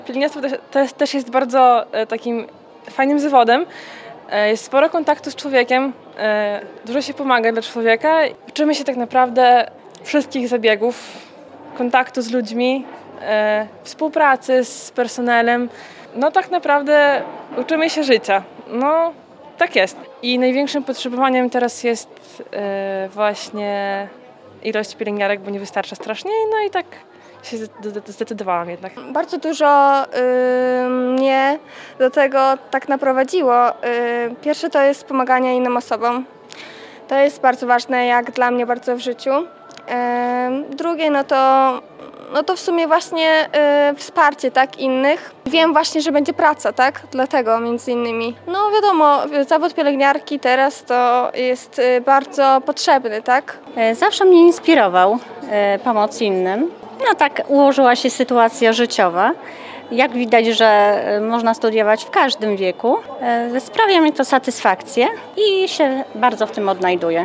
Pielęgniarstwo też jest bardzo takim fajnym zawodem. Jest sporo kontaktu z człowiekiem, dużo się pomaga dla człowieka. Uczymy się tak naprawdę wszystkich zabiegów, kontaktu z ludźmi, współpracy z personelem. No tak naprawdę uczymy się życia. No tak jest. I największym potrzebowaniem teraz jest właśnie ilość pielęgniarek, bo nie wystarcza strasznie. No i tak się zdecydowałam jednak. Bardzo dużo mnie do tego tak naprowadziło. Pierwsze to jest pomaganie innym osobom. To jest bardzo ważne, jak dla mnie bardzo w życiu. Drugie no to w sumie właśnie wsparcie tak innych. Wiem właśnie, że będzie praca, tak? Dlatego między innymi. No wiadomo, zawód pielęgniarki teraz to jest bardzo potrzebny, tak? Zawsze mnie inspirował pomoc innym. No tak ułożyła się sytuacja życiowa. Jak widać, że można studiować w każdym wieku. Sprawia mi to satysfakcję i się bardzo w tym odnajduję.